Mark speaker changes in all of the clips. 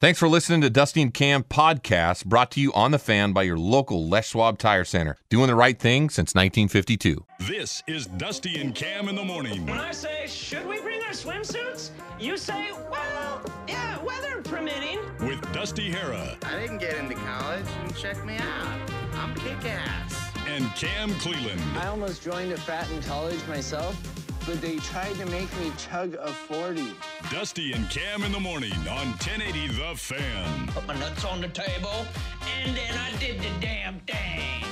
Speaker 1: Thanks for listening to Dusty and Cam podcast, brought to you on The Fan by your local Les Schwab Tire Center. Doing the right thing since 1952.
Speaker 2: This is Dusty and Cam in the morning.
Speaker 3: When I say, should we bring our swimsuits? You say, well, yeah, weather permitting.
Speaker 2: With Dusty Hera.
Speaker 4: I didn't get into college, and check me out. I'm kick-ass.
Speaker 2: And Cam Cleland.
Speaker 5: I almost joined a frat in college myself, but they tried to make me chug a 40.
Speaker 2: Dusty and Cam in the morning on 1080 The Fan.
Speaker 3: Put my nuts on the table, and then I did the damn thing.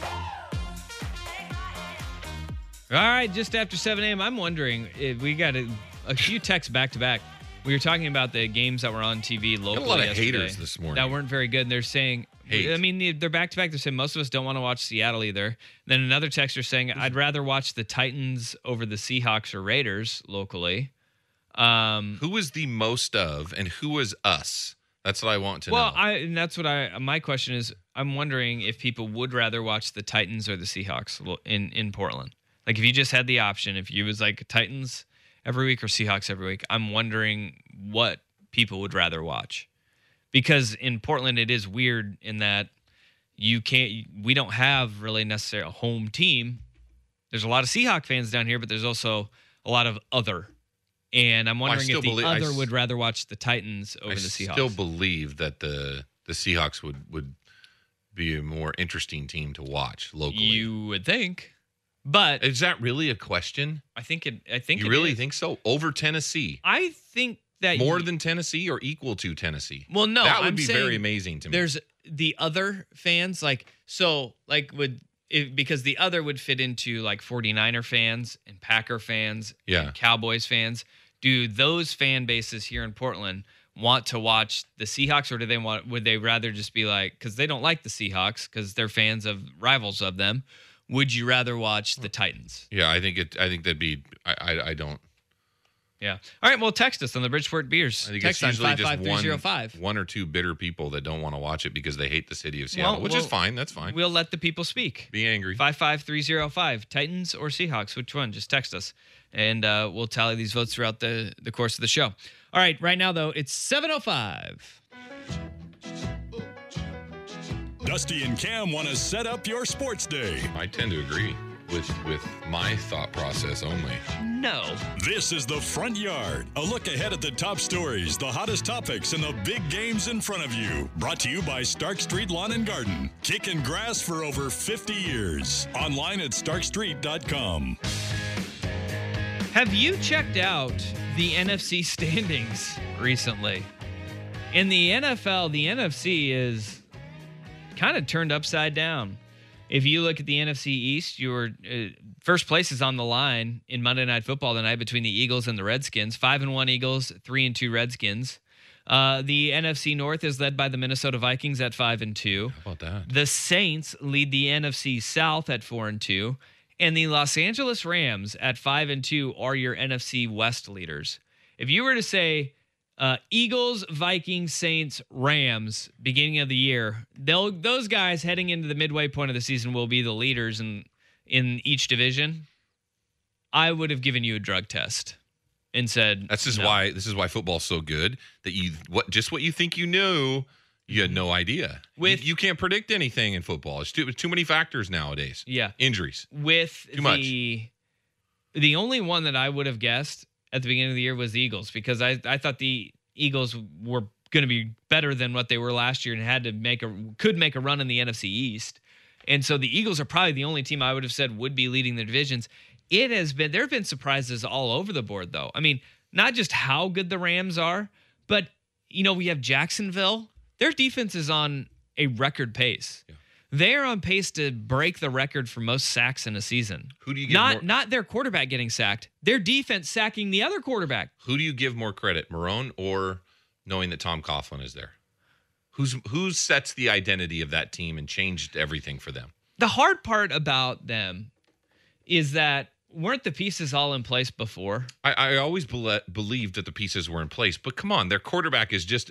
Speaker 6: All right, just after 7 a.m., I'm wondering if we got a few texts back to back. We were talking about the games that were on TV locally.
Speaker 1: A lot of
Speaker 6: yesterday
Speaker 1: haters this morning
Speaker 6: that weren't very good. And they're saying,
Speaker 1: Hate.
Speaker 6: I mean, they're back to back. They're saying most of us don't want to watch Seattle either. Then another texter saying, I'd rather watch the Titans over the Seahawks or Raiders locally.
Speaker 1: Who was the most of, and who was us? That's what I want to know.
Speaker 6: Well, my question is, I'm wondering if people would rather watch the Titans or the Seahawks in Portland. Like, if you just had the option, if you was like Titans every week or Seahawks every week, I'm wondering what people would rather watch. Because in Portland, it is weird in that we don't have really necessarily a home team. There's a lot of Seahawk fans down here, but there's also a lot of other. And I'm wondering if the other would rather watch the Titans over the Seahawks.
Speaker 1: I still believe that the Seahawks would be a more interesting team to watch locally.
Speaker 6: You would think. But
Speaker 1: is that really a question?
Speaker 6: I think you
Speaker 1: really think so? Over Tennessee?
Speaker 6: I think that
Speaker 1: more than Tennessee or equal to Tennessee?
Speaker 6: Well, no,
Speaker 1: that would be very amazing to me.
Speaker 6: There's the other fans, because the other would fit into like 49er fans and Packer fans and Cowboys fans. Do those fan bases here in Portland want to watch the Seahawks, or would they rather just be like, because they don't like the Seahawks because they're fans of rivals of them? Would you rather watch the Titans?
Speaker 1: Yeah, I think that'd be. I don't.
Speaker 6: Yeah. All right. Well, text us on the Bridgeport Beers.
Speaker 1: I think
Speaker 6: text
Speaker 1: it's usually
Speaker 6: on 55305.
Speaker 1: one or two bitter people that don't want to watch it because they hate the city of Seattle, which is fine. That's fine.
Speaker 6: We'll let the people speak.
Speaker 1: Be angry.
Speaker 6: 55305. Titans or Seahawks? Which one? Just text us, and we'll tally these votes throughout the course of the show. All right. Right now, though, it's 7:05.
Speaker 2: Dusty and Cam want to set up your sports day.
Speaker 1: I tend to agree with my thought process only.
Speaker 6: No.
Speaker 2: This is The Front Yard, a look ahead at the top stories, the hottest topics, and the big games in front of you. Brought to you by Stark Street Lawn and Garden. Kicking grass for over 50 years. Online at starkstreet.com.
Speaker 6: Have you checked out the NFC standings recently? In the NFL, the NFC is kind of turned upside down. If you look at the NFC East, your first place is on the line in Monday Night Football tonight between the Eagles and the Redskins. 5-1 Eagles, 3-2 Redskins. The NFC North is led by the Minnesota Vikings at 5-2.
Speaker 1: How about that?
Speaker 6: The Saints lead the NFC South at 4-2. And the Los Angeles Rams at 5-2 are your NFC West leaders. If you were to say Eagles, Vikings, Saints, Rams, beginning of the year, those guys heading into the midway point of the season will be the leaders in each division. I would have given you a drug test and said
Speaker 1: this is why football's so good, that what you think you knew, you had no idea. You can't predict anything in football. It's too many factors nowadays.
Speaker 6: Yeah.
Speaker 1: Injuries.
Speaker 6: Too much. The only one that I would have guessed at the beginning of the year was the Eagles, because I thought the Eagles were going to be better than what they were last year and could make a run in the NFC East. And so the Eagles are probably the only team I would have said would be leading the divisions. There have been surprises all over the board, though. I mean, not just how good the Rams are, but, we have Jacksonville. Their defense is on a record pace. Yeah. They're on pace to break the record for most sacks in a season. Who do you give not their quarterback getting sacked, their defense sacking the other quarterback.
Speaker 1: Who do you give more credit, Marrone or knowing that Tom Coughlin is there? Who sets the identity of that team and changed everything for them?
Speaker 6: The hard part about them is that weren't the pieces all in place before?
Speaker 1: I always believed that the pieces were in place, but come on, their quarterback is just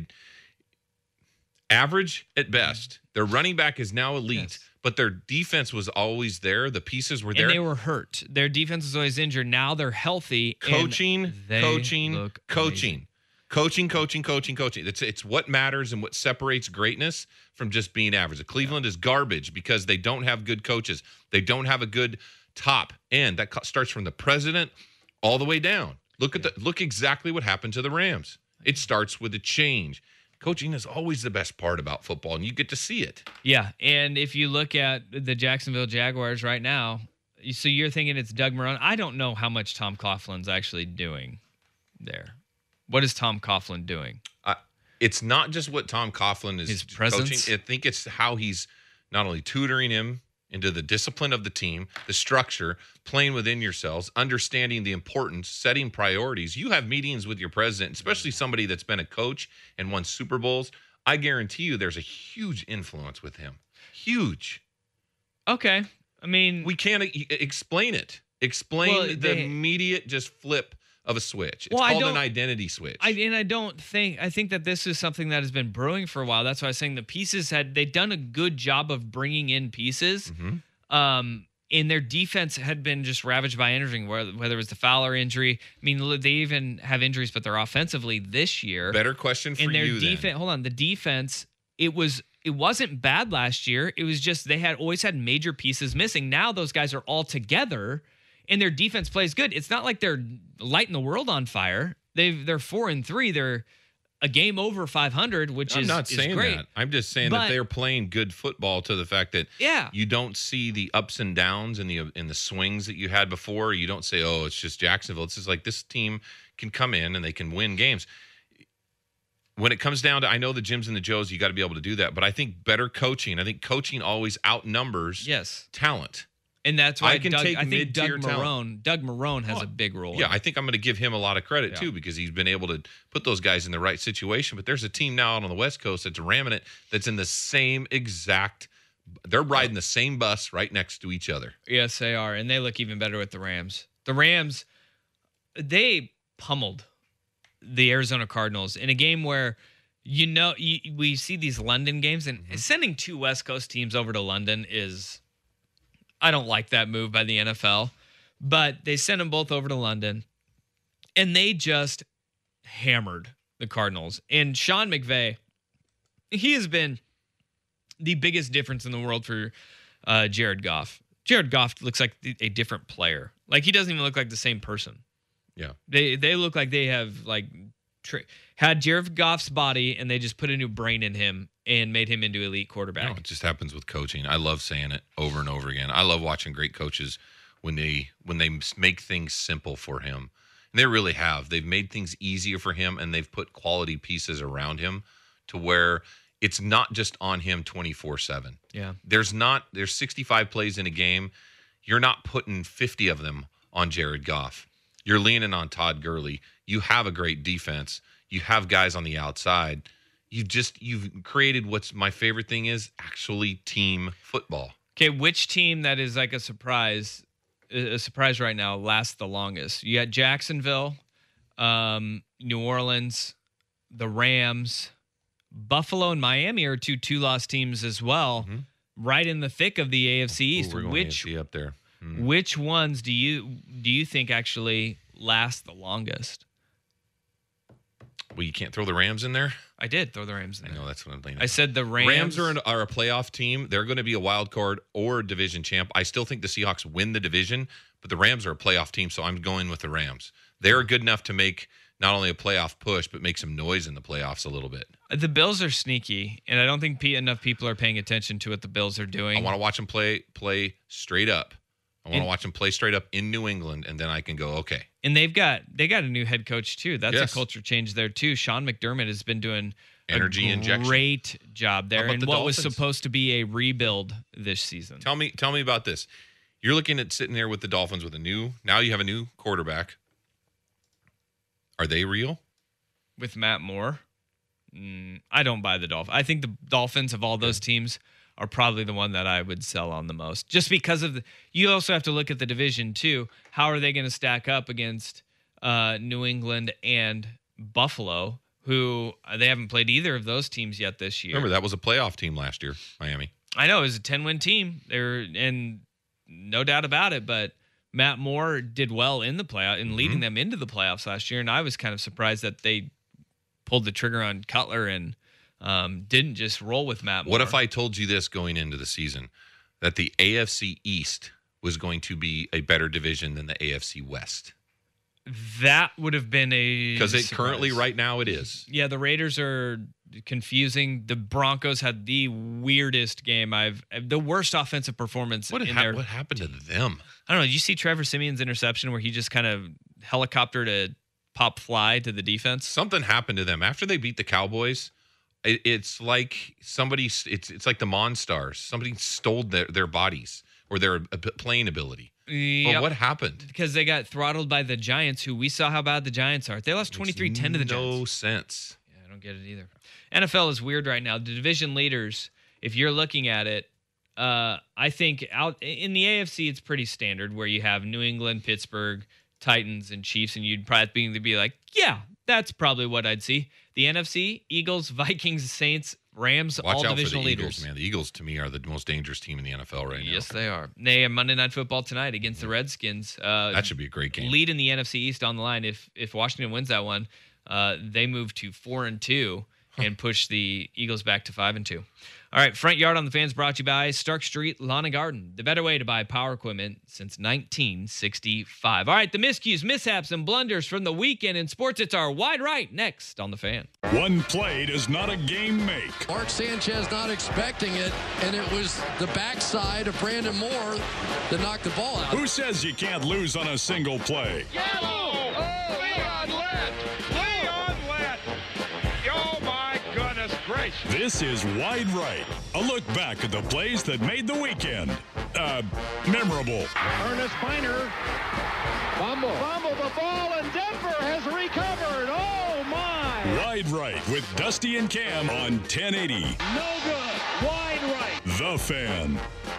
Speaker 1: average at best. Their running back is now elite, yes, but their defense was always there. The pieces were there.
Speaker 6: And they were hurt. Their defense was always injured. Now they're healthy.
Speaker 1: Coaching. Coaching. It's what matters and what separates greatness from just being average. Cleveland is garbage because they don't have good coaches. They don't have a good top end. That starts from the president all the way down. Look exactly what happened to the Rams. It starts with a change. Coaching is always the best part about football, and you get to see it.
Speaker 6: Yeah, and if you look at the Jacksonville Jaguars right now, so you're thinking it's Doug Marrone. I don't know how much Tom Coughlin's actually doing there. What is Tom Coughlin doing?
Speaker 1: It's not just what Tom Coughlin is
Speaker 6: His presence?
Speaker 1: coaching. I think it's how he's not only tutoring him into the discipline of the team, the structure, playing within yourselves, understanding the importance, setting priorities. You have meetings with your president, especially somebody that's been a coach and won Super Bowls. I guarantee you there's a huge influence with him. Huge.
Speaker 6: Okay. I mean,
Speaker 1: We can't explain it. Explain the immediate just flip of a switch. It's called an identity switch.
Speaker 6: I think that this is something that has been brewing for a while. That's why I was saying the pieces they'd done a good job of bringing in pieces. And their defense had been just ravaged by injury, whether it was the Fowler injury. I mean, they even have injuries, but they're offensively this year.
Speaker 1: Better question for
Speaker 6: and their
Speaker 1: you
Speaker 6: defense.
Speaker 1: then.
Speaker 6: Hold on, the defense. It wasn't bad last year. It was just they had always had major pieces missing. Now those guys are all together. And their defense plays good. It's not like they're lighting the world on fire. They're 4-3. They're a game over 500, which
Speaker 1: I'm not saying
Speaker 6: great.
Speaker 1: that. I'm just saying that they're playing good football to the fact that you don't see the ups and downs and the swings that you had before. You don't say, oh, it's just Jacksonville. It's just like this team can come in and they can win games. When it comes down to, I know the Jims and the Joes, you got to be able to do that. But I think better coaching. I think coaching always outnumbers talent.
Speaker 6: And that's why
Speaker 1: I think Doug
Speaker 6: Marrone has a big role.
Speaker 1: Yeah, I think I'm going to give him a lot of credit too because he's been able to put those guys in the right situation. But there's a team now out on the West Coast that's ramming it that's in the same exact – they're riding the same bus right next to each other.
Speaker 6: Yes, they are. And they look even better with the Rams. The Rams, they pummeled the Arizona Cardinals in a game where we see these London games, and sending two West Coast teams over to London is – I don't like that move by the NFL, but they sent them both over to London, and they just hammered the Cardinals. And Sean McVay, he has been the biggest difference in the world for Jared Goff. Jared Goff looks like a different player. Like, he doesn't even look like the same person.
Speaker 1: Yeah.
Speaker 6: They look like they have, had Jared Goff's body, and they just put a new brain in him and made him into elite quarterback.
Speaker 1: No, it just happens with coaching. I love saying it over and over again. I love watching great coaches when they make things simple for him. And they really have. They've made things easier for him, and they've put quality pieces around him to where it's not just on him 24/7.
Speaker 6: Yeah.
Speaker 1: There's 65 plays in a game. You're not putting 50 of them on Jared Goff. You're leaning on Todd Gurley. You have a great defense. You have guys on the outside. You've created what's my favorite thing is actually team football.
Speaker 6: Okay, which team that is like a surprise right now lasts the longest? You got Jacksonville, New Orleans, the Rams, Buffalo, and Miami are two loss teams as well, right in the thick of the AFC East.
Speaker 1: We're going AFC up there.
Speaker 6: Which ones do you think actually last the longest?
Speaker 1: Well, you can't throw the Rams in there?
Speaker 6: I did throw the Rams in there.
Speaker 1: I know, that's what I'm thinking.
Speaker 6: I said the Rams.
Speaker 1: Rams are a playoff team. They're going to be a wild card or a division champ. I still think the Seahawks win the division, but the Rams are a playoff team, so I'm going with the Rams. They're good enough to make not only a playoff push, but make some noise in the playoffs a little bit.
Speaker 6: The Bills are sneaky, and I don't think enough people are paying attention to what the Bills are doing.
Speaker 1: I want to watch them play straight up. I want to watch them play straight up in New England, and then I can go, okay.
Speaker 6: And they got a new head coach too. That's a culture change there too. Sean McDermott has been doing
Speaker 1: energy injection.
Speaker 6: Great job there, and what was
Speaker 1: Dolphins?
Speaker 6: supposed to be a rebuild this season.
Speaker 1: Tell me about this. You're looking at sitting there with the Dolphins with now you have a new quarterback. Are they real?
Speaker 6: With Matt Moore? I don't buy the Dolphins. I think the Dolphins of all those teams are probably the one that I would sell on the most. Just because of you also have to look at the division too. How are they going to stack up against New England and Buffalo, who they haven't played either of those teams yet this year?
Speaker 1: Remember, that was a playoff team last year, Miami.
Speaker 6: I know, it was a 10-win team. And no doubt about it, but Matt Moore did well in the playoff in leading them into the playoffs last year, and I was kind of surprised that they pulled the trigger on Cutler and didn't just roll with Matt Moore.
Speaker 1: What if I told you this going into the season, that the AFC East was going to be a better division than the AFC West?
Speaker 6: That would have been a
Speaker 1: Because it
Speaker 6: surprise.
Speaker 1: currently right now it is.
Speaker 6: Yeah, the Raiders are confusing. The Broncos had the weirdest game the worst offensive performance
Speaker 1: What
Speaker 6: in their.
Speaker 1: what happened to them?
Speaker 6: I don't know. Did you see Trevor Simeon's interception where he just kind of helicoptered a pop fly to the defense?
Speaker 1: Something happened to them after they beat the Cowboys. It's like somebody. It's like the Monstars. Somebody stole their bodies or their playing ability.
Speaker 6: Yep.
Speaker 1: But what happened?
Speaker 6: Because they got throttled by the Giants, who we saw how bad the Giants are. They lost 23-10 to the Giants.
Speaker 1: No sense.
Speaker 6: Yeah, I don't get it either. NFL is weird right now. The division leaders, if you're looking at it, I think out in the AFC, it's pretty standard where you have New England, Pittsburgh, Titans, and Chiefs, and you'd probably be like, yeah, that's probably what I'd see. The NFC, Eagles, Vikings, Saints, Rams,
Speaker 1: Watch
Speaker 6: all
Speaker 1: out
Speaker 6: divisional
Speaker 1: for the
Speaker 6: leaders.
Speaker 1: Eagles, man. The Eagles, to me, are the most dangerous team in the NFL right now.
Speaker 6: Yes, they are. They have Monday Night Football tonight against the Redskins.
Speaker 1: That should be a great game.
Speaker 6: Lead in the NFC East on the line. If Washington wins that one, they move to 4-2 and push the Eagles back to 5-2. All right, Front Yard on the Fans brought to you by Stark Street Lawn and Garden, the better way to buy power equipment since 1965. All right, the miscues, mishaps, and blunders from the weekend in sports. It's our Wide Right next on the Fan.
Speaker 2: One play does not a game make.
Speaker 7: Mark Sanchez not expecting it, and it was the backside of Brandon Moore that knocked the ball out.
Speaker 2: Who says you can't lose on a single play?
Speaker 8: Leon Lett! Leon Lett! Oh, my goodness gracious.
Speaker 2: This is Wide Right, a look back at the plays that made the weekend memorable.
Speaker 8: Ernest Miner. Fumble the ball, and Denver has recovered. Oh, my.
Speaker 2: Wide Right with Dusty and Cam on 1080.
Speaker 8: No good. Wide right.
Speaker 2: The Fan.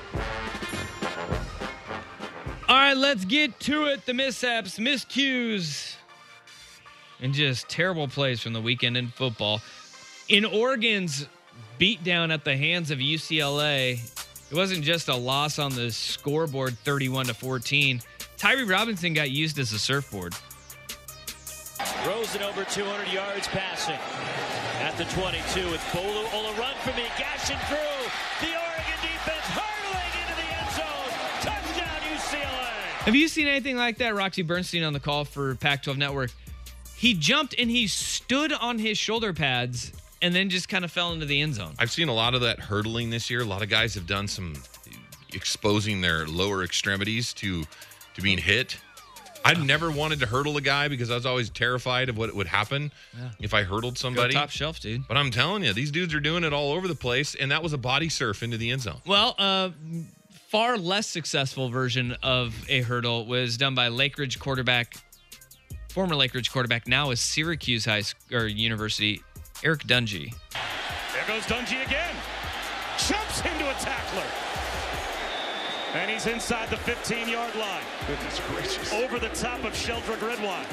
Speaker 6: All right, let's get to it. The mishaps, miscues, and just terrible plays from the weekend in football. In Oregon's beatdown at the hands of UCLA, it wasn't just a loss on the scoreboard 31-14. Tyree Robinson got used as a surfboard.
Speaker 9: Rosen over 200 yards passing at the 22 with Bolu. Ola run for me, gashing through. The Oregon defense hurtling into the end zone. Touchdown UCLA.
Speaker 6: Have you seen anything like that? Roxy Bernstein on the call for Pac-12 Network. He jumped and he stood on his shoulder pads and then just kind of fell into the end zone.
Speaker 1: I've seen a lot of that hurdling this year. A lot of guys have done some exposing their lower extremities to being hit. I've never wanted to hurdle a guy because I was always terrified of what would happen if I hurdled somebody.
Speaker 6: Go top shelf, dude.
Speaker 1: But I'm telling you, these dudes are doing it all over the place, and that was a body surf into the end zone.
Speaker 6: Well, far less successful version of a hurdle was done by former Lake Ridge quarterback, now is Syracuse University, Eric Dungy.
Speaker 9: There goes Dungy again. Jumps into a tackler. And he's inside the 15-yard line.
Speaker 8: Goodness gracious.
Speaker 9: Over the top of Sheldrick Redwine.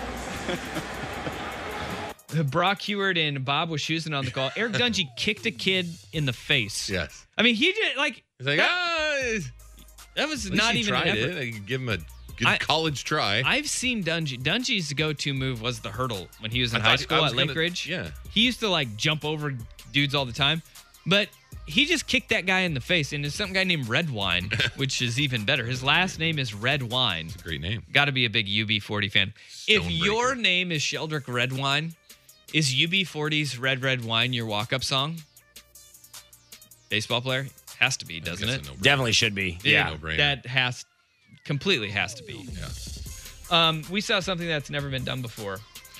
Speaker 6: Brock Heward and Bob Wischusen on the call. Eric Dungy kicked a kid in the face.
Speaker 1: Yes.
Speaker 6: I mean, he did, like...
Speaker 1: He's like,
Speaker 6: that was
Speaker 1: at least
Speaker 6: not
Speaker 1: he
Speaker 6: even an
Speaker 1: tried
Speaker 6: effort.
Speaker 1: it. I could give him a good college try.
Speaker 6: I've seen Dungy. Dungy's go-to move was the hurdle when he was in
Speaker 1: I
Speaker 6: high
Speaker 1: thought
Speaker 6: school
Speaker 1: I was
Speaker 6: at Lake
Speaker 1: gonna-
Speaker 6: Ridge.
Speaker 1: yeah.
Speaker 6: He used to, like, jump over dudes all the time. But he just kicked that guy in the face. And there's some guy named Redwine, which is even better. His last name is Redwine.
Speaker 1: It's a great name.
Speaker 6: Got to be a big UB40 fan. If
Speaker 1: Stonebreaker.
Speaker 6: your name is Sheldrick Redwine, is UB40's Red Red Wine your walk-up song? Baseball player? Has to be, doesn't it?
Speaker 10: Definitely should be.
Speaker 6: Yeah,
Speaker 1: no-brainer.
Speaker 6: that completely has to be.
Speaker 1: Yeah.
Speaker 6: We saw something that's never been done before.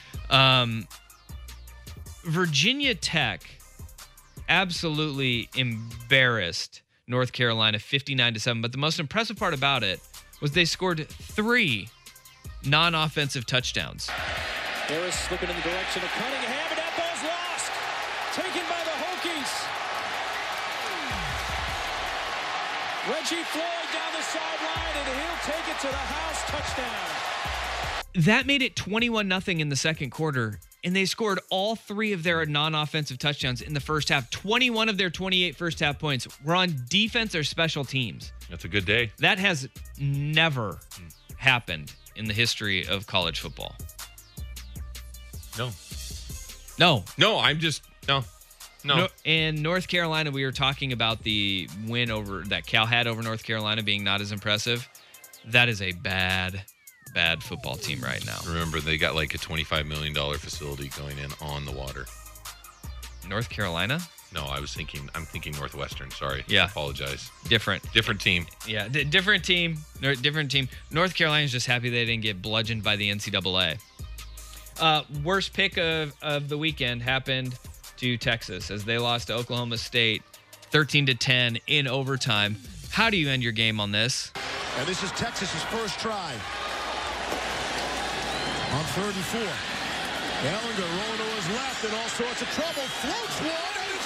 Speaker 6: Virginia Tech absolutely embarrassed North Carolina 59-7. But the most impressive part about it was they scored 3 non-offensive touchdowns.
Speaker 9: Harris looking in the direction of Cunningham, and that ball's lost. Taken by the Hokies. Reggie Floyd down the sideline, and he'll take it to the house. Touchdown.
Speaker 6: That made it 21-0 in the second quarter, and they scored all 3 of their non-offensive touchdowns in the first half. 21 of their 28 first half points were on defense or special teams.
Speaker 1: That's a good day.
Speaker 6: That has never happened in the history of college football.
Speaker 1: No.
Speaker 6: No.
Speaker 1: I'm just no.
Speaker 6: In North Carolina, we were talking about the win that Cal had over North Carolina being not as impressive. That is a bad football team right now.
Speaker 1: Remember, they got like a $25 million facility going in on the water.
Speaker 6: North Carolina?
Speaker 1: No, I'm thinking Northwestern. Sorry.
Speaker 6: Yeah.
Speaker 1: I apologize.
Speaker 6: Different team. Yeah, different team. Different team. North Carolina's just happy they didn't get bludgeoned by the NCAA. Worst pick of the weekend happened to Texas as they lost to Oklahoma State 13-10 in overtime. How do you end your game on this?
Speaker 8: And this is Texas's first try. On 3rd and 4. Ehlinger rolling to his left in all sorts of trouble. Floats one and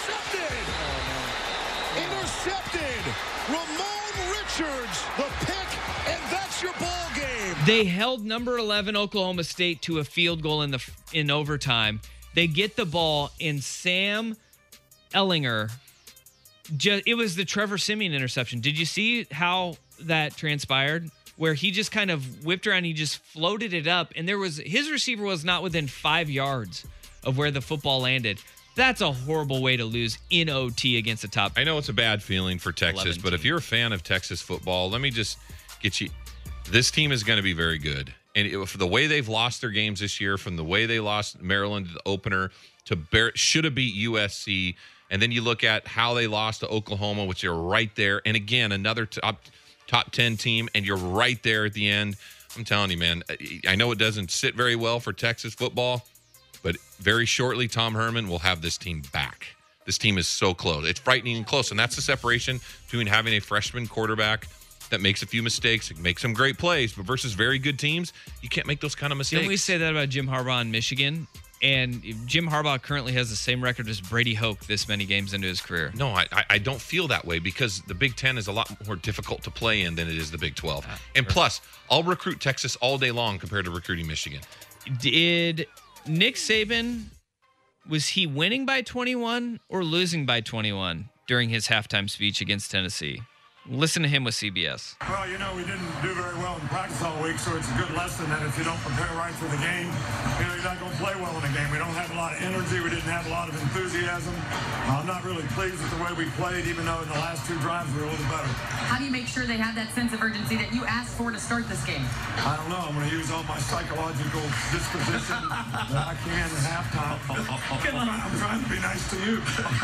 Speaker 8: it's intercepted. Intercepted. Ramon Richards, the pick, and that's your ball game.
Speaker 6: They held number 11 Oklahoma State to a field goal in overtime. They get the ball, and Sam Ehlinger, it was the Trevor Siemian interception. Did you see how that transpired? Where he just kind of whipped around, he just floated it up, and his receiver was not within 5 yards of where the football landed. That's a horrible way to lose in OT against the top.
Speaker 1: I know it's a bad feeling for Texas, but if you're a fan of Texas football, let me just get you. This team is going to be very good. And for the way they've lost their games this year, from the way they lost Maryland to the opener to should have beat USC, and then you look at how they lost to Oklahoma, which they're right there, and again, another top 10 team, and you're right there at the end. I'm telling you, man, I know it doesn't sit very well for Texas football, but very shortly, Tom Herman will have this team back. This team is so close. It's frightening and close, and that's the separation between having a freshman quarterback that makes a few mistakes, makes some great plays, but versus very good teams, you can't make those kind of mistakes.
Speaker 6: Didn't we say that about Jim Harbaugh in Michigan? And Jim Harbaugh currently has the same record as Brady Hoke this many games into his career.
Speaker 1: No, I don't feel that way because the Big Ten is a lot more difficult to play in than it is the Big 12. And plus, I'll recruit Texas all day long compared to recruiting Michigan.
Speaker 6: Did Nick Saban, was he winning by 21 or losing by 21 during his halftime speech against Tennessee? Listen to him with CBS.
Speaker 10: Well, we didn't do very well in practice all week, so it's a good lesson that if you don't prepare right for the game, you're not going to play well in a game. We don't have a lot of energy. We didn't have a lot of enthusiasm. I'm not really pleased with the way we played, even though in the last 2 drives we were a little better.
Speaker 11: How do you make sure they have that sense of urgency that you asked for to start this game?
Speaker 10: I don't know. I'm going to use all my psychological disposition that I can at halftime. I'm trying to be nice to you.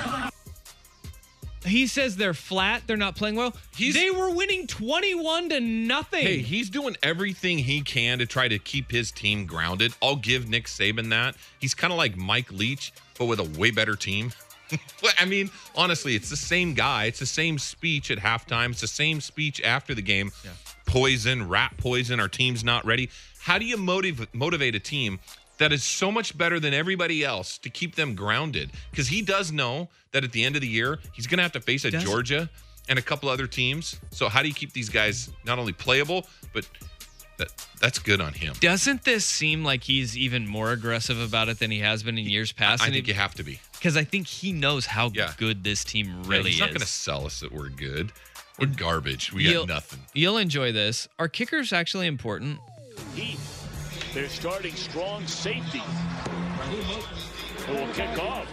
Speaker 6: He says they're flat. They're not playing well. They were winning 21-0.
Speaker 1: Hey, he's doing everything he can to try to keep his team grounded. I'll give Nick Saban that. He's kind of like Mike Leach, but with a way better team. I mean, honestly, it's the same guy. It's the same speech at halftime. It's the same speech after the game. Yeah. Poison, rat poison. Our team's not ready. How do you motivate a team that is so much better than everybody else to keep them grounded? Because he does know that at the end of the year, he's going to have to face Georgia and a couple other teams. So how do you keep these guys not only playable, but that's good on him?
Speaker 6: Doesn't this seem like he's even more aggressive about it than he has been in years past?
Speaker 1: I think you have to be.
Speaker 6: Because I think he knows how good this team really is.
Speaker 1: He's not going to sell us that we're good. We're garbage. We got nothing.
Speaker 6: You'll enjoy this. Are kickers actually important?
Speaker 9: They're starting strong safety. Who will kick off.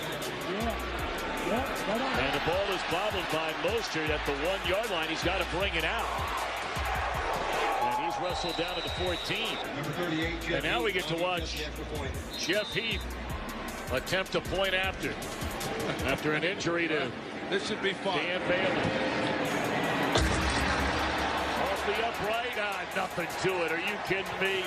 Speaker 9: And the ball is bobbled by Mostert at the 1-yard line. He's got to bring it out. And he's wrestled down to the 14. And now we get to watch Jeff Heath attempt to point after an injury to
Speaker 8: this should be fun.
Speaker 9: Dan Bailey. Off the upright, nothing to it. Are you kidding me?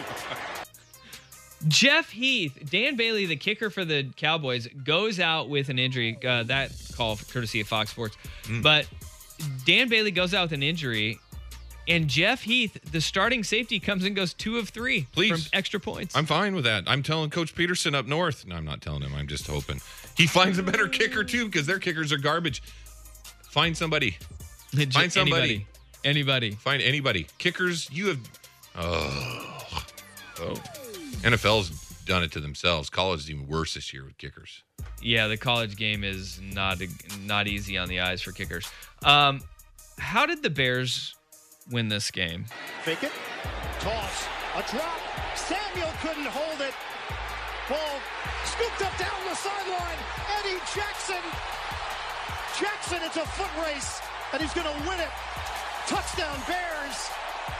Speaker 6: Jeff Heath, Dan Bailey, the kicker for the Cowboys, goes out with an injury. That call courtesy of Fox Sports. But Dan Bailey goes out with an injury, and Jeff Heath, the starting safety, comes and goes 2 of 3 from extra points.
Speaker 1: I'm fine with that. I'm telling Coach Peterson up north. No, I'm not telling him. I'm just hoping he finds a better kicker too, because their kickers are garbage. Find somebody. Find somebody.
Speaker 6: Anybody.
Speaker 1: Find anybody. Kickers, you have. NFL's done it to themselves. College is even worse this year with kickers.
Speaker 6: Yeah, the college game is not easy on the eyes for kickers. How did the Bears win this game?
Speaker 8: Fake it. Toss. A drop. Samuel couldn't hold it. Ball scooped up down the sideline. Eddie Jackson. Jackson, it's a foot race, and he's going to win it. Touchdown, Bears.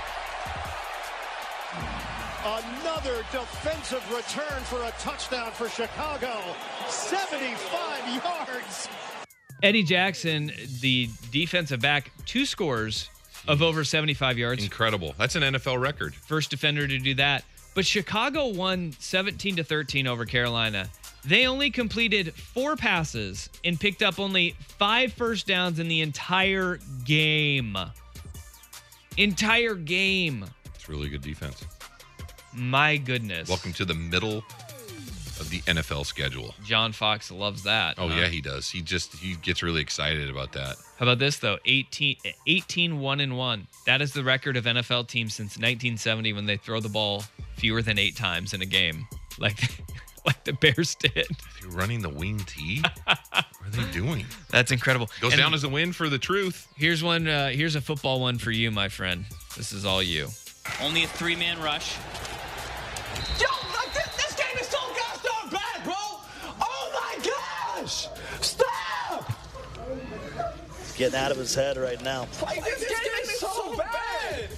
Speaker 8: Another defensive return for a touchdown for Chicago. 75 yards.
Speaker 6: Eddie Jackson, the defensive back, 2 scores of over 75 yards.
Speaker 1: Incredible. That's an NFL record.
Speaker 6: First defender to do that. But Chicago won 17-13 over Carolina. They only completed 4 passes and picked up only 5 first downs in the entire game. Entire game.
Speaker 1: It's really good defense.
Speaker 6: My goodness.
Speaker 1: Welcome to the middle of the NFL schedule.
Speaker 6: John Fox loves that.
Speaker 1: Oh, yeah, he does. He gets really excited about that.
Speaker 6: How about this, though? 18-1-1. That is the record of NFL teams since 1970 when they throw the ball fewer than 8 times in a game, like the Bears did.
Speaker 1: They're running the wing tee? What are they doing?
Speaker 6: That's incredible.
Speaker 1: Goes down as a win for the truth.
Speaker 6: Here's one. Here's a football one for you, my friend. This is all you.
Speaker 12: Only a 3-man rush.
Speaker 3: Yo, this game is so gosh darn bad, bro. Oh my gosh! Stop!
Speaker 13: Getting out of his head right now.
Speaker 3: Like, this game is so bad.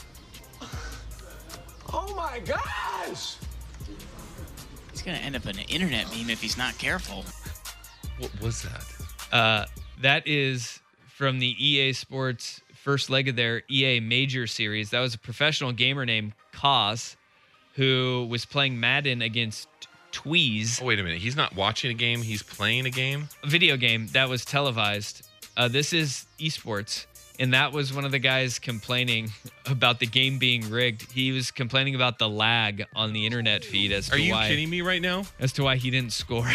Speaker 3: Oh my gosh!
Speaker 12: He's going to end up in an internet meme if he's not careful.
Speaker 1: What was that?
Speaker 6: That is from the EA Sports first leg of their EA Major Series. That was a professional gamer named Kaz, who was playing Madden against Tweez.
Speaker 1: Oh, wait a minute. He's not watching a game. He's playing a game?
Speaker 6: A video game that was televised. This is esports. And that was one of the guys complaining about the game being rigged. He was complaining about the lag on the internet feed as to
Speaker 1: Are you
Speaker 6: why,
Speaker 1: kidding me right now?
Speaker 6: As to why he didn't score.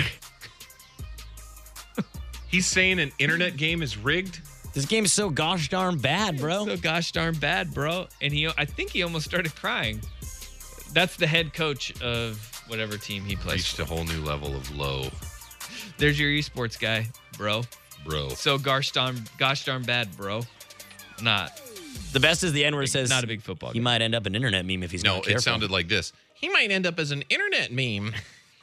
Speaker 1: He's saying an internet game is rigged?
Speaker 14: This game's so gosh darn bad, bro.
Speaker 6: So gosh darn bad, bro. And I think he almost started crying. That's the head coach of whatever team he plays.
Speaker 1: Reached a whole new level of low.
Speaker 6: There's your esports guy, bro.
Speaker 1: Bro.
Speaker 6: So gosh darn bad, bro. Not.
Speaker 14: The best is the end where it says
Speaker 6: not a big football
Speaker 14: he
Speaker 6: game.
Speaker 14: might end up an internet meme if he's not careful.
Speaker 1: No, it sounded like this. He might end up as an internet meme.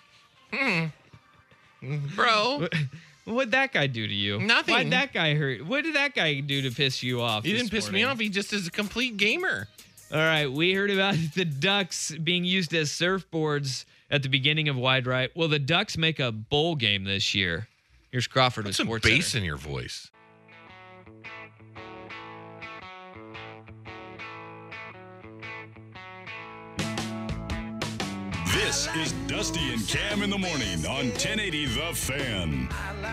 Speaker 1: Bro.
Speaker 6: What'd that guy do to you?
Speaker 1: Nothing.
Speaker 6: Why'd that guy hurt? What did that guy do to piss you off?
Speaker 1: He didn't piss me off. He just is a complete gamer.
Speaker 6: All right. We heard about the Ducks being used as surfboards at the beginning of Wide Right. Will the Ducks make a bowl game this year? Here's Crawford with
Speaker 1: Put some
Speaker 6: Sports
Speaker 1: bass
Speaker 6: Center.
Speaker 1: in your voice.
Speaker 2: This is Dusty and Cam in the morning on 1080 The Fan.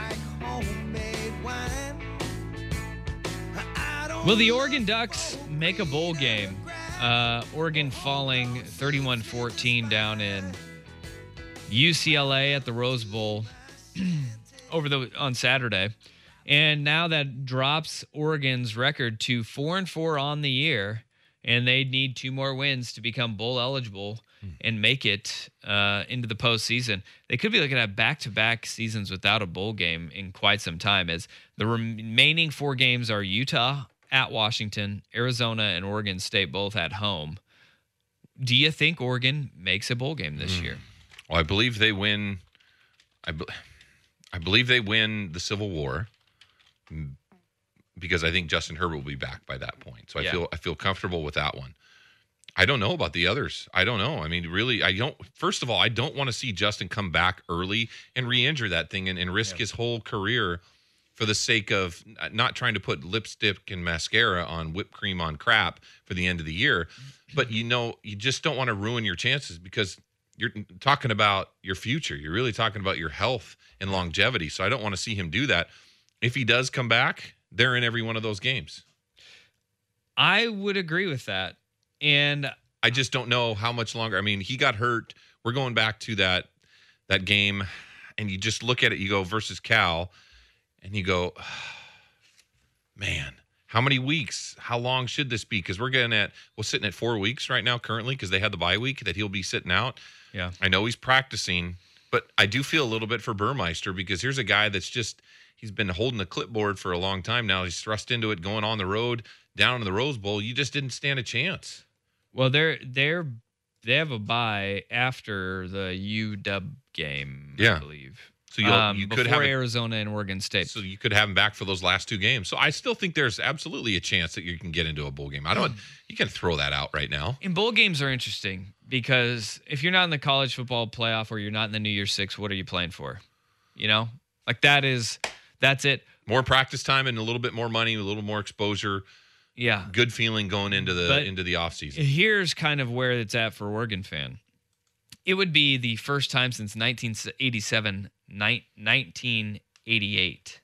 Speaker 6: Will the Oregon Ducks make a bowl game? Oregon falling 31-14 down in UCLA at the Rose Bowl on Saturday. And now that drops Oregon's record to 4-4 on the year, and they need 2 more wins to become bowl eligible and make it into the postseason. They could be looking at back-to-back seasons without a bowl game in quite some time, as the remaining 4 games are Utah at Washington, Arizona, and Oregon State both at home. Do you think Oregon makes a bowl game this year?
Speaker 1: Well, I believe they win. I believe they win the Civil War because I think Justin Herbert will be back by that point. So I feel comfortable with that one. I don't know about the others. I don't know. I mean, really, I don't. First of all, I don't want to see Justin come back early and re-injure that thing and risk his whole career for the sake of not trying to put lipstick and mascara on whipped cream on crap for the end of the year. But, you just don't want to ruin your chances because you're talking about your future. You're really talking about your health and longevity. So I don't want to see him do that. If he does come back, they're in every one of those games.
Speaker 6: I would agree with that. And
Speaker 1: I just don't know how much longer. I mean, he got hurt. We're going back to that game, and you just look at it, you go versus Cal, and you go, man, how many weeks? How long should this be? Because we're sitting at 4 weeks right now currently because they had the bye week that he'll be sitting out.
Speaker 6: Yeah.
Speaker 1: I know he's practicing, but I do feel a little bit for Burmeister because here's a guy that's he's been holding the clipboard for a long time now. He's thrust into it, going on the road, down to the Rose Bowl. You just didn't stand a chance.
Speaker 6: Well, they're a bye after the UW game,
Speaker 1: Yeah.
Speaker 6: I believe.
Speaker 1: So you could
Speaker 6: before
Speaker 1: have
Speaker 6: Arizona and Oregon State.
Speaker 1: So you could have him back for those last 2 games. So I still think there's absolutely a chance that you can get into a bowl game. You can throw that out right now.
Speaker 6: And bowl games are interesting because if you're not in the college football playoff or you're not in the New Year's Six, what are you playing for? You know, like that's it.
Speaker 1: More practice time and a little bit more money, a little more exposure.
Speaker 6: Yeah.
Speaker 1: Good feeling going into the offseason.
Speaker 6: Here's kind of where it's at for Oregon fan. It would be the first time since 1988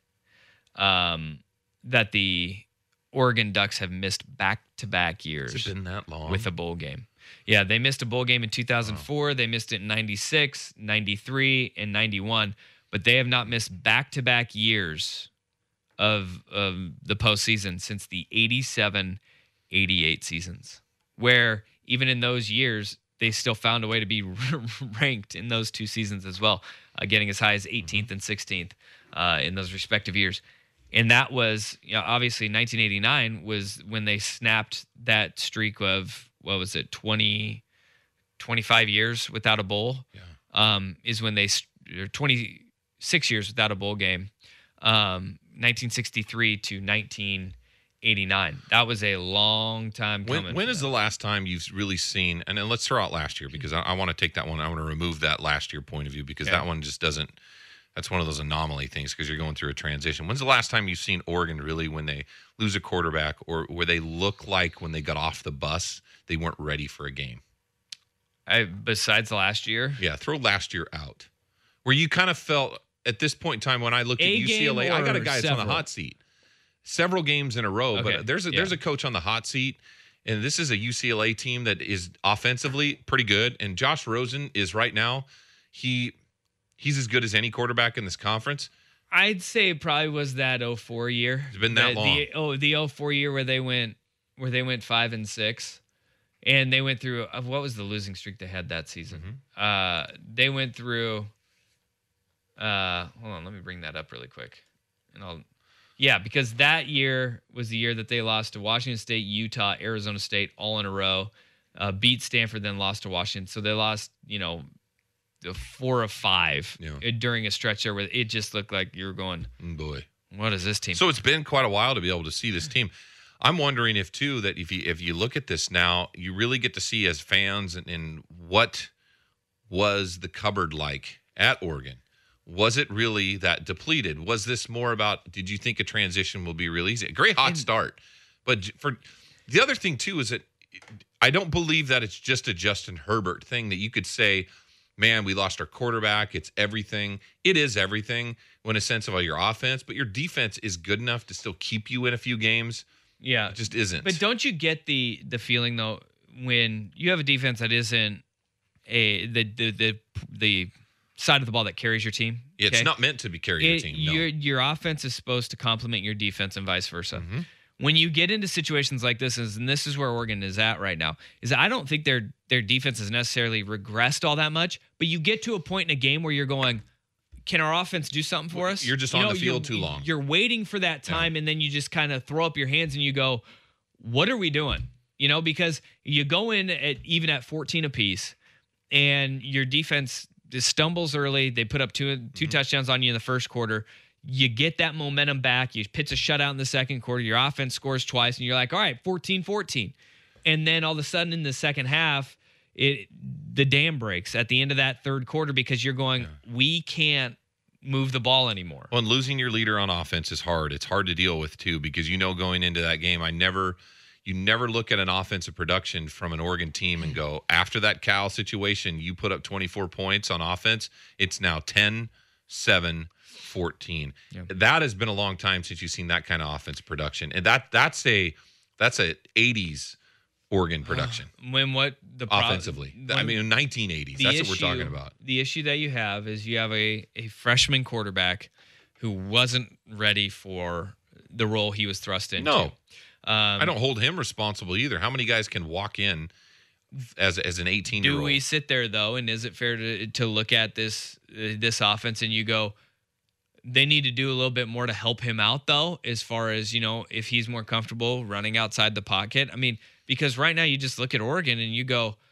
Speaker 6: that the Oregon Ducks have missed back-to-back years.
Speaker 1: Has it been that long?
Speaker 6: With a bowl game. Yeah, they missed a bowl game in 2004. Wow. They missed it in 96, 93, and 91. But they have not missed back-to-back years of the postseason since the 87-88 seasons, where even in those years, they still found a way to be ranked in those 2 seasons as well, getting as high as 18th and 16th in those respective years. And that was, obviously 1989 was when they snapped that streak of, 25 years without a bowl. Yeah. Is when 26 years without a bowl game. 1963 to 1989. That was a long time coming.
Speaker 1: When is the last time you've really seen, and then let's throw out last year because I want to take that one. I want to remove that last year point of view because that one just doesn't, that's one of those anomaly things because you're going through a transition. When's the last time you've seen Oregon really when they lose a quarterback or where they look like when they got off the bus, they weren't ready for a game?
Speaker 6: Besides last year?
Speaker 1: Yeah, throw last year out. Where you kind of felt at this point in time when I looked at UCLA, I got a guy that's on the hot seat. Several games in a row,
Speaker 6: Okay.
Speaker 1: but there's a coach on the hot seat, and this is a UCLA team that is offensively pretty good. And Josh Rosen is right now, he's as good as any quarterback in this conference.
Speaker 6: I'd say it probably was that 04 year.
Speaker 1: It's been that long.
Speaker 6: The 04 year where they went 5-6, and they went through what was the losing streak they had that season?
Speaker 1: Mm-hmm.
Speaker 6: They went through. Hold on, let me bring that up really quick, and because that year was the year that they lost to Washington State, Utah, Arizona State, all in a row. Beat Stanford, then lost to Washington. So they lost, 4 of 5 during a stretch there where it just looked like you were going,
Speaker 1: boy,
Speaker 6: what is this team?
Speaker 1: So it's been quite a while to be able to see this team. I'm wondering if you look at this now, you really get to see as fans and what was the cupboard like at Oregon. Was it really that depleted? Was this more about, did you think a transition will be real easy? A great hot start. But for the other thing, too, is that I don't believe that it's just a Justin Herbert thing that you could say, man, we lost our quarterback. It's everything. It is everything in a sense of your offense, but your defense is good enough to still keep you in a few games.
Speaker 6: Yeah.
Speaker 1: It just isn't.
Speaker 6: But don't you get the feeling, though, when you have a defense that isn't the side of the ball that carries your team?
Speaker 1: It's
Speaker 6: okay?
Speaker 1: not meant to be carrying your team. No.
Speaker 6: Your offense is supposed to complement your defense and vice versa.
Speaker 1: Mm-hmm.
Speaker 6: When you get into situations like this, and this is where Oregon is at right now, is that I don't think their defense has necessarily regressed all that much, but you get to a point in a game where you're going, can our offense do something for us?
Speaker 1: You're just on the field too long.
Speaker 6: You're waiting for that time, and then you just kind of throw up your hands and you go, what are we doing? Because you go in even at 14 apiece, and your defense just stumbles early. They put up two touchdowns on you in the first quarter. You get that momentum back. You pitch a shutout in the second quarter. Your offense scores twice, and you're like, all right, 14-14. And then all of a sudden in the second half, the dam breaks at the end of that third quarter because you're going, we can't move the ball anymore.
Speaker 1: Well, and losing your leader on offense is hard. It's hard to deal with, too, because going into that game, you never look at an offensive production from an Oregon team and go, after that Cal situation, you put up 24 points on offense. It's now 10-7-14. Yeah. That has been a long time since you've seen that kind of offensive production. And that's a 80s Oregon production. Offensively. 1980s. That's what we're talking about.
Speaker 6: The issue that you have is you have a freshman quarterback who wasn't ready for the role he was thrust into.
Speaker 1: No. I don't hold him responsible either. How many guys can walk in as an 18-year-old?
Speaker 6: Do we sit there, though, and is it fair to look at this offense and you go, they need to do a little bit more to help him out, though, as far as, if he's more comfortable running outside the pocket? I mean, because right now you just look at Oregon and you go,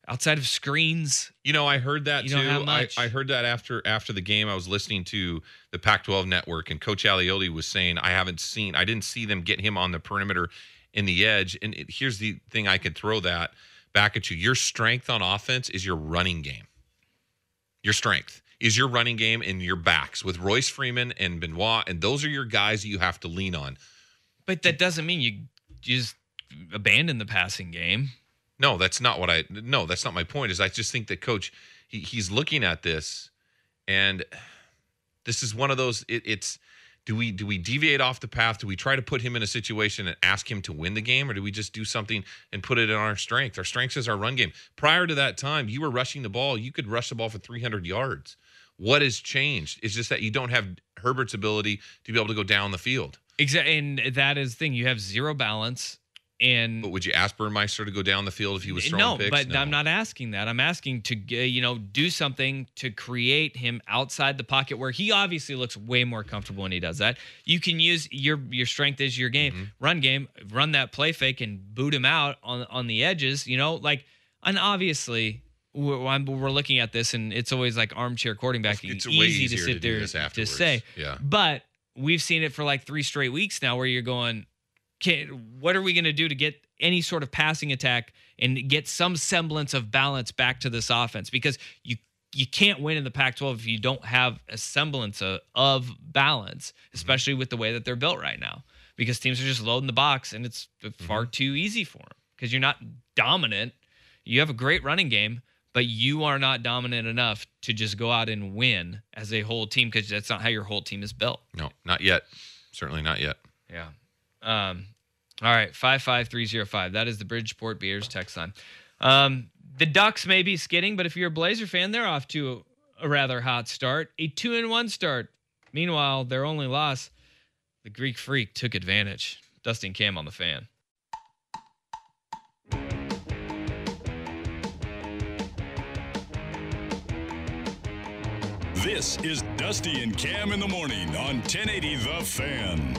Speaker 6: outside of screens.
Speaker 1: I heard that
Speaker 6: you
Speaker 1: too.
Speaker 6: don't have much.
Speaker 1: I heard that after the game. I was listening to the Pac-12 network, and Coach Aliotti was saying, I didn't see them get him on the perimeter in the edge. And here's the thing, I could throw that back at you. Your strength on offense is your running game. Your strength is your running game and your backs with Royce Freeman and Benoit, and those are your guys that you have to lean on.
Speaker 6: But that doesn't mean you just abandon the passing game.
Speaker 1: No, that's not my point. Is I just think that Coach, he's looking at this, and this is one of those. Do we deviate off the path? Do we try to put him in a situation and ask him to win the game, or do we just do something and put it in our strength? Our strength is our run game. Prior to that time, you were rushing the ball. You could rush the ball for 300 yards. What has changed? It's just that you don't have Herbert's ability to be able to go down the field.
Speaker 6: Exactly, and that is the thing. You have zero balance. But
Speaker 1: would you ask Burmeister to go down the field if he was throwing picks?
Speaker 6: No, I'm not asking that. I'm asking to do something to create him outside the pocket where he obviously looks way more comfortable when he does that. You can use your strength as your game, run that play fake and boot him out on the edges. And obviously we're looking at this and it's always like armchair quarterbacking.
Speaker 1: It's
Speaker 6: easy to sit there to say.
Speaker 1: Yeah.
Speaker 6: But we've seen it for like 3 straight weeks now where you're going, what are we going to do to get any sort of passing attack and get some semblance of balance back to this offense? Because you can't win in the Pac-12 if you don't have a semblance of balance, especially with the way that they're built right now. Because teams are just loading the box, and it's far too easy for them. Because you're not dominant. You have a great running game, but you are not dominant enough to just go out and win as a whole team, because that's not how your whole team is built.
Speaker 1: No, not yet. Certainly not yet.
Speaker 6: Yeah. All right, 55305. That is the Bridgeport Beers text line. The Ducks may be skidding, but if you're a Blazer fan, they're off to a rather hot start. A 2-1 start. Meanwhile, their only loss, the Greek Freak took advantage. Dusty and Cam on the Fan.
Speaker 2: This is Dusty and Cam in the morning on 1080 The Fan.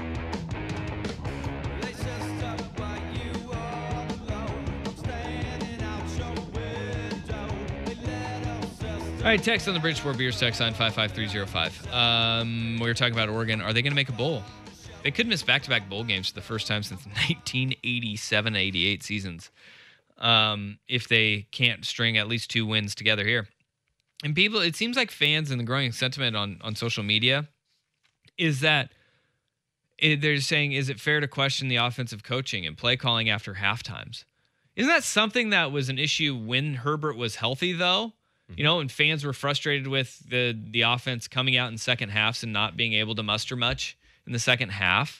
Speaker 6: All right, text on the Bridgeport Beers text line 55305. We were talking about Oregon. Are they going to make a bowl? They could miss back-to-back bowl games for the first time since 1987-88 seasons if they can't string at least 2 wins together here. And people, it seems like fans and the growing sentiment on social media is that they're saying, is it fair to question the offensive coaching and play calling after halftimes? Isn't that something that was an issue when Herbert was healthy, though? And fans were frustrated with the offense coming out in second halves and not being able to muster much in the second half.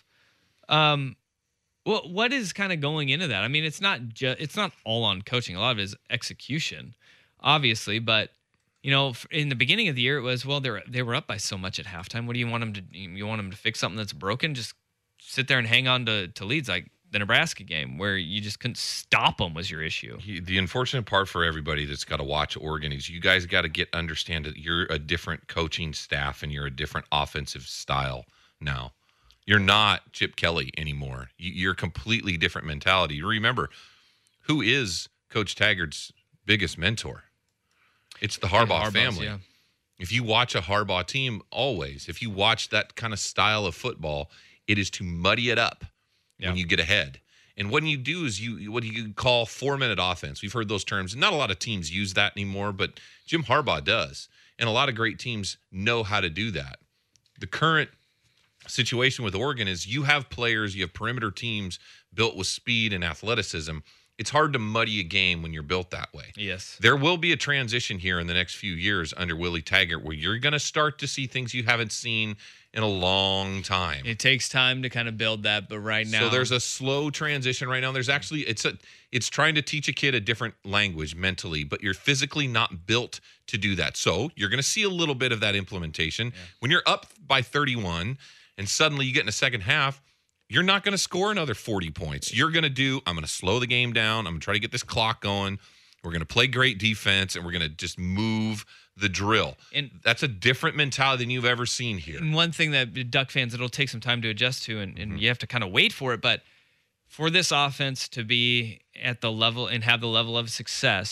Speaker 6: What is kind of going into that? I mean, it's not all on coaching. A lot of it is execution, obviously. But in the beginning of the year, it was they were up by so much at halftime. What do you want them to? You want them to fix something that's broken? Just sit there and hang on to leads like the Nebraska game where you just couldn't stop them was your issue.
Speaker 1: The unfortunate part for everybody that's got to watch Oregon is you guys got to understand that you're a different coaching staff and you're a different offensive style now. You're not Chip Kelly anymore. You're a completely different mentality. You remember, who is Coach Taggart's biggest mentor? It's the Harbaugh family.
Speaker 6: Yeah.
Speaker 1: If you watch a Harbaugh team, if you watch that kind of style of football, it is to muddy it up. Yeah. When you get ahead. And what you do is what you call 4-minute offense. We've heard those terms. Not a lot of teams use that anymore, but Jim Harbaugh does. And a lot of great teams know how to do that. The current situation with Oregon is you have players, you have perimeter teams built with speed and athleticism. It's hard to muddy a game when you're built that way.
Speaker 6: Yes.
Speaker 1: There will be a transition here in the next few years under Willie Taggart where you're going to start to see things you haven't seen in a long time.
Speaker 6: It takes time to kind of build that, but right now.
Speaker 1: So there's a slow transition right now. There's actually it's trying to teach a kid a different language mentally, but you're physically not built to do that. So you're going to see a little bit of that implementation. Yeah. When you're up by 31 and suddenly you get in the second half, you're not going to score another 40 points. You're going to I'm going to slow the game down. I'm going to try to get this clock going. We're going to play great defense, and we're going to just move the drill. And that's a different mentality than you've ever seen here.
Speaker 6: And one thing that Duck fans, it'll take some time to adjust to, and you have to kind of wait for it. But for this offense to be at the level and have the level of success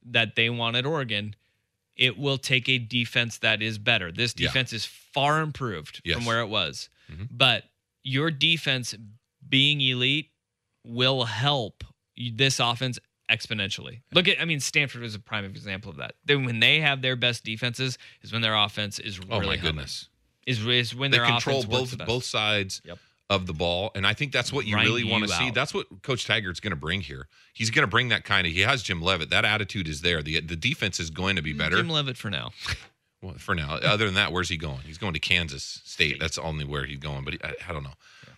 Speaker 6: that they want at Oregon, it will take a defense that is better. This defense is far improved from where it was. But your defense being elite will help this offense exponentially. Stanford is a prime example of that. Then when they have their best defenses is when their offense is really
Speaker 1: oh my goodness.
Speaker 6: Is when
Speaker 1: they
Speaker 6: their
Speaker 1: control
Speaker 6: offense works the best.
Speaker 1: both sides of the ball, and I think that's what you really want to see. That's what Coach Taggart's going to bring here. He's going to bring that kind of. He has Jim Leavitt. That attitude is there. The defense is going to be better.
Speaker 6: Jim Leavitt for now.
Speaker 1: Well, for now. Other than that, where's he going? He's going to Kansas State. That's only where he's going. But I don't know.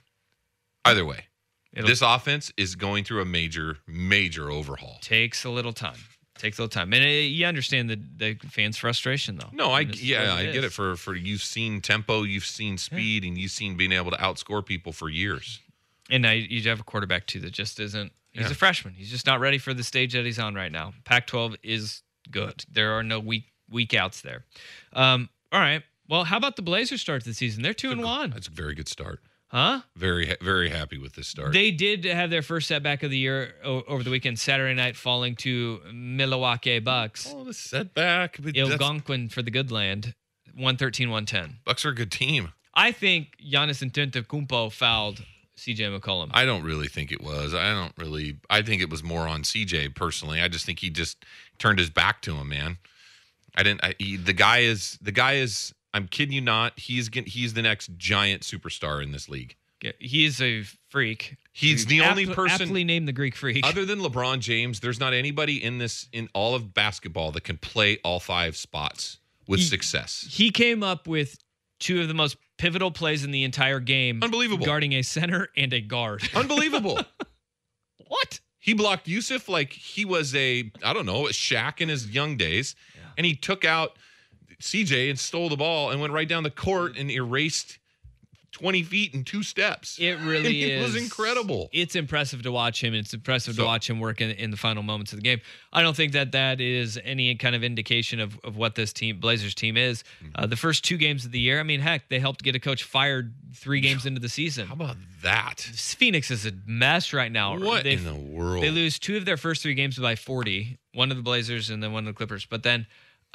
Speaker 1: Either way, this offense is going through a major overhaul.
Speaker 6: Takes a little time. And you understand the fans' frustration, though.
Speaker 1: No, I get it. For you've seen tempo, you've seen speed, and you've seen being able to outscore people for years.
Speaker 6: And now you have a quarterback, too, that just isn't. He's a freshman. He's just not ready for the stage that he's on right now. Pac-12 is good. There are no weak outs there. All right. Well, how about the Blazers start to the season? They're 2-1.
Speaker 1: That's a very good start.
Speaker 6: Huh?
Speaker 1: Very, very happy with this start.
Speaker 6: They did have their first setback of the year over the weekend, Saturday night, falling to Milwaukee Bucks.
Speaker 1: Oh, the setback.
Speaker 6: Algonquin for the good land, 113-110.
Speaker 1: Bucks are a good team.
Speaker 6: I think Giannis Antetokounmpo fouled C.J. McCollum.
Speaker 1: I don't really think it was. I think it was more on C.J. personally. I just think he just turned his back to him, man. The guy is. I'm kidding you not. He's the next giant superstar in this league.
Speaker 6: He's a freak.
Speaker 1: He's the only person
Speaker 6: aptly named the Greek freak.
Speaker 1: Other than LeBron James, there's not anybody in all of basketball that can play all 5 spots with success.
Speaker 6: He came up with 2 of the most pivotal plays in the entire game.
Speaker 1: Unbelievable.
Speaker 6: Guarding a center and a guard.
Speaker 1: Unbelievable.
Speaker 6: What?
Speaker 1: He blocked Yusuf like he was a Shaq in his young days. Yeah. And he took out CJ and stole the ball and went right down the court and erased 20 feet in 2 steps.
Speaker 6: It really
Speaker 1: is. It was incredible.
Speaker 6: It's impressive to watch him. It's impressive to watch him work in the final moments of the game. I don't think that is any kind of indication of what this Blazers team is. The first 2 games of the year, heck, they helped get a coach fired 3 games into the season.
Speaker 1: How about that?
Speaker 6: Phoenix is a mess right now.
Speaker 1: What in the world?
Speaker 6: They lose 2 of their first 3 games by 40, one of the Blazers and then one of the Clippers. But then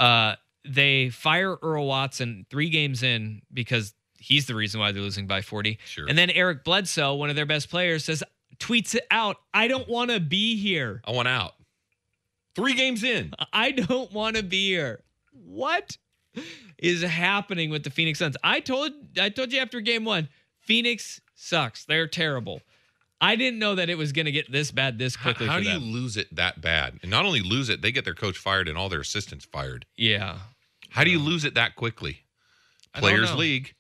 Speaker 6: they fire Earl Watson 3 games in because he's the reason why they're losing by 40.
Speaker 1: Sure.
Speaker 6: And then Eric Bledsoe, one of their best players, tweets it out. I don't want to be here.
Speaker 1: I want out. 3 games in.
Speaker 6: I don't want to be here. What is happening with the Phoenix Suns? I told you after game 1, Phoenix sucks. They're terrible. I didn't know that it was going to get this bad this quickly.
Speaker 1: How do you lose it that bad? And not only lose it, they get their coach fired and all their assistants fired.
Speaker 6: Yeah.
Speaker 1: How do you lose it that quickly? Players League.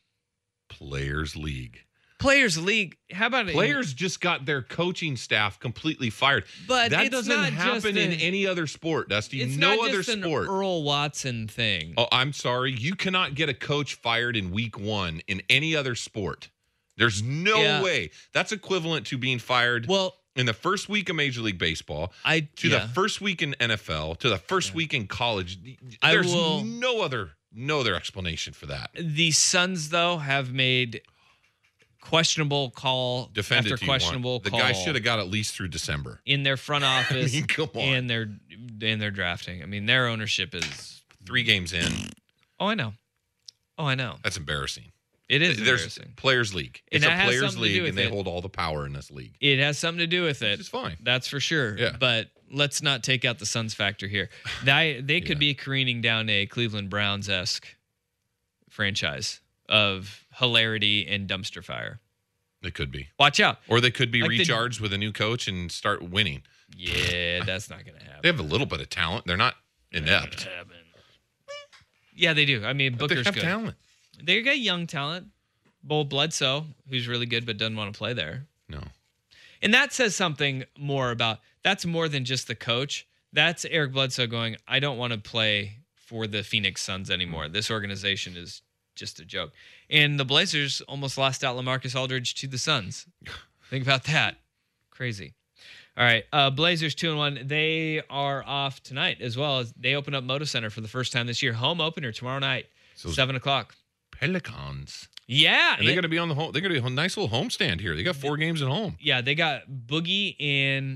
Speaker 1: How about players just got their coaching staff completely fired?
Speaker 6: But
Speaker 1: that doesn't happen in any other sport, Dusty.
Speaker 6: It's
Speaker 1: no
Speaker 6: not
Speaker 1: other
Speaker 6: just
Speaker 1: sport.
Speaker 6: An Earl Watson thing.
Speaker 1: Oh, I'm sorry. You cannot get a coach fired in week 1 in any other sport. There's no way. That's equivalent to being fired in the first week of Major League Baseball, the first week in NFL, to the first week in college. There's no other explanation for that.
Speaker 6: The Suns, though, have made questionable call after questionable call.
Speaker 1: The guy should have got at least through December.
Speaker 6: In their front office
Speaker 1: come on.
Speaker 6: and their drafting. Their ownership is
Speaker 1: 3 games in.
Speaker 6: Oh, I know.
Speaker 1: That's embarrassing.
Speaker 6: It is
Speaker 1: There's
Speaker 6: embarrassing.
Speaker 1: Players League. It's a players league, and they hold all the power in this league.
Speaker 6: It has something to do with it.
Speaker 1: It's fine.
Speaker 6: That's for sure.
Speaker 1: Yeah.
Speaker 6: But let's not take out the Suns factor here. They could be careening down a Cleveland Browns-esque franchise of hilarity and dumpster fire.
Speaker 1: They could be.
Speaker 6: Watch out.
Speaker 1: Or they could be recharged with a new coach and start winning.
Speaker 6: Yeah, that's not going to happen.
Speaker 1: They have a little bit of talent. They're not inept.
Speaker 6: Yeah, they do. Booker's
Speaker 1: they have
Speaker 6: good.
Speaker 1: Talent.
Speaker 6: They got young talent. Bo Bledsoe, who's really good but doesn't want to play there.
Speaker 1: No.
Speaker 6: And that says something more about, that's more than just the coach. That's Eric Bledsoe going, I don't want to play for the Phoenix Suns anymore. This organization is just a joke. And the Blazers almost lost out LaMarcus Aldridge to the Suns. Think about that. Crazy. All right, Blazers 2-1. They are off tonight as well. As they open up Moda Center for the first time this year. Home opener tomorrow night, 7 o'clock.
Speaker 1: Pelicans.
Speaker 6: Yeah.
Speaker 1: And they're going to be on the home. They're going to be a nice little homestand here. They got 4 games at home.
Speaker 6: Yeah, they got Boogie and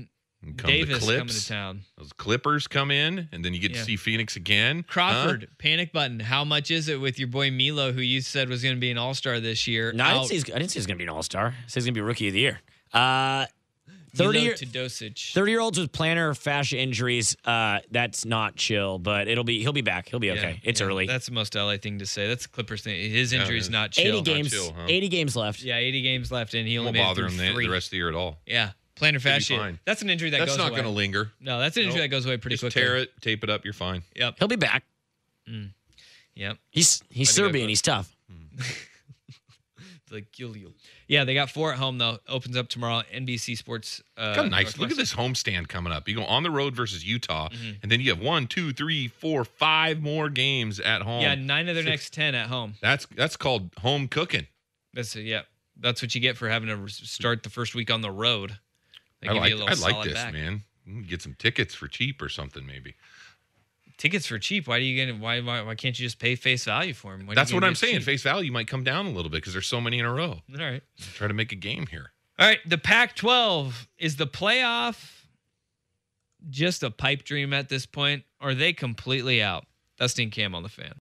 Speaker 1: And come
Speaker 6: Davis
Speaker 1: the Clips.
Speaker 6: coming to town.
Speaker 1: Those Clippers come in, and then you get to see Phoenix again.
Speaker 6: Crawford, panic button. How much is it with your boy Milo, who you said was going to be an all-star this year?
Speaker 14: No, I didn't say he's going to be an all-star. I said he's going to be Rookie of the Year. 30-year-olds with plantar fascia injuries, that's not chill, but he'll be back. He'll be okay. It's early.
Speaker 6: That's the most LA thing to say. That's the Clippers thing. His injury's not chill.
Speaker 14: 80 games.
Speaker 1: Not chill, huh?
Speaker 14: 80 games left.
Speaker 6: Yeah, 80 games left, and he only
Speaker 1: Won't
Speaker 6: made
Speaker 1: bother
Speaker 6: it
Speaker 1: him
Speaker 6: through 3.
Speaker 1: the rest of the year at all.
Speaker 6: Yeah, plantar fascia.
Speaker 1: fine.
Speaker 6: That's an injury that goes away.
Speaker 1: That's not going to linger.
Speaker 6: No, that's an injury that goes away pretty
Speaker 1: Just
Speaker 6: quickly.
Speaker 1: tear it, tape it up, you're fine.
Speaker 6: Yep.
Speaker 14: He'll be back.
Speaker 6: Yep.
Speaker 14: He's Serbian. He's tough.
Speaker 6: Like yeah, they got 4 at home though. Opens up tomorrow. NBC Sports.
Speaker 1: Nice. Look at this homestand coming up. You go on the road versus Utah, and then you have 1, 2, 3, 4, 5 more games at home.
Speaker 6: Yeah, 9 of their next 10 at home.
Speaker 1: That's called home cooking.
Speaker 6: That's what you get for having to start the first week on the road. They
Speaker 1: I
Speaker 6: give you a little
Speaker 1: like
Speaker 6: solid
Speaker 1: this,
Speaker 6: back.
Speaker 1: man. You can get some tickets for cheap or something, maybe.
Speaker 6: Tickets for cheap. Why do you get? Why can't you just pay face value for them?
Speaker 1: That's what I'm saying. Face value might come down a little bit because there's so many in a row.
Speaker 6: All right.
Speaker 1: Try to make a game here.
Speaker 6: All right. The Pac-12 is the playoff just a pipe dream at this point, or are they completely out? Dusty and Cam on the Fan.